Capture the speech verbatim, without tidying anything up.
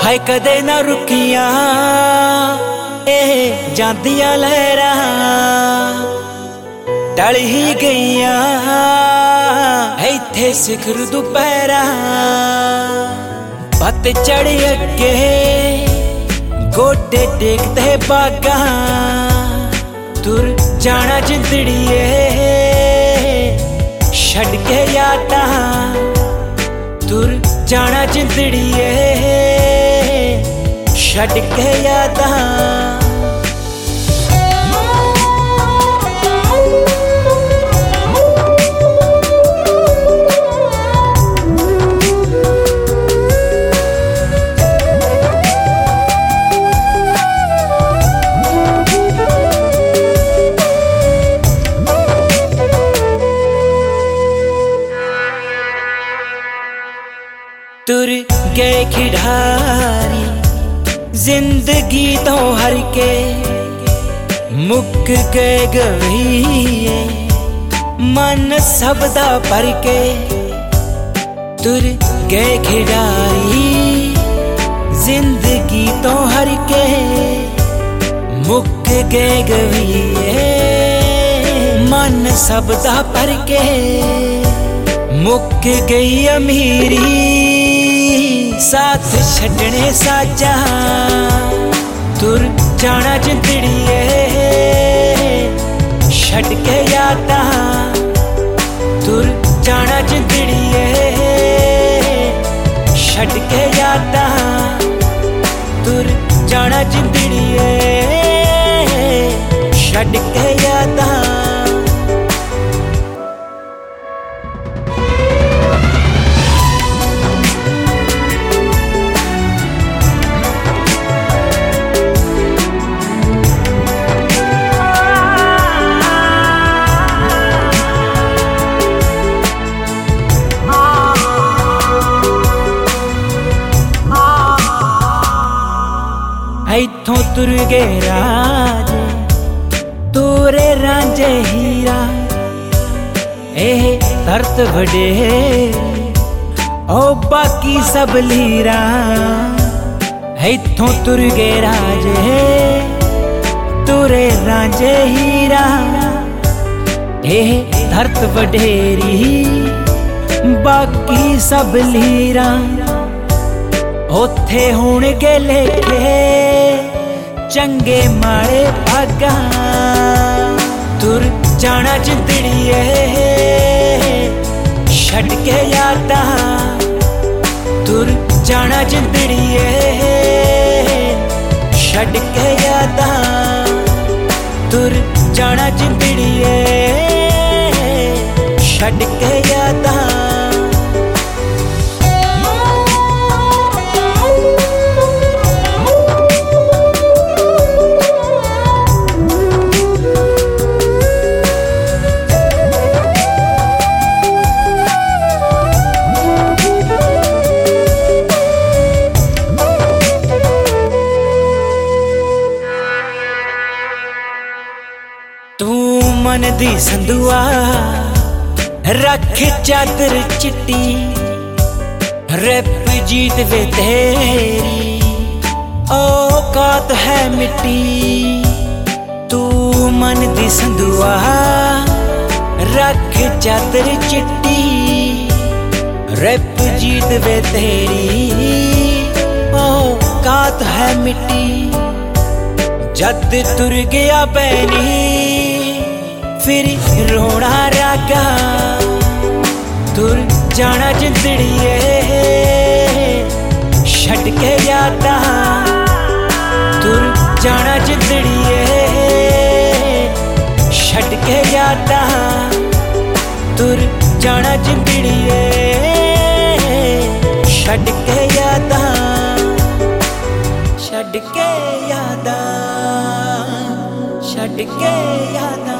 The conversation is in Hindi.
हाय कदे ना रुकिया ए जांदियां लहरां टल ही गईया इत्थे सिखर दुपहरा पत चढ़ अगे गोडे टेकदे बागा तुर जाना जिंदड़िए छड़ के यादां तुर जाना जिंदड़िए छड़ के यादां तुर गए खिडारी जिंदगी तो हर के मुक गए गवीए मन सबदा भर के तुर गए खिडारी जिंदगी तो हर के मुक गए गवीए मन सबदा भर के मुक गई अमीरी साथ छड़ने साजा तुर जाना जिंदड़िए छड़ के यादां तुर जाना जिंदड़िए छड़ के यादां तुर जाना जिंदड़िए छड़ के यादां इथों तुर गए राजे तोरे रांझे हीरा एह धरत वडेरी ओ बाकी सब लीरा इथों तुर गए राजे तोरे रांझे हीरा एह धरत वडेरी बाकी सब लीरा ओथे हुण के लेखे चंगे माड़े भागा तुर जाना जिंदड़िए छड़ के यादां तुर जाना जिंदड़िए छड़ के यादां तुर जाना जिंदड़िए छड़ के यादां मन दी संदुआ रख चादर चिट्टी रैप जीत वे तेरी औकात है मिट्टी तू मन दी संदुआ रख चादर चिट्टी रैप जीत वे तेरी औकात है मिट्टी जद तुर गया बैनी फिर रोना रागा तुर जाना जिंदड़िए छड़ के यादां तुर जाना जिंदड़िए छड़ के यादां तुर जाना जिंदड़िए छड़ के यादां छड़ के यादां छड़ के यादां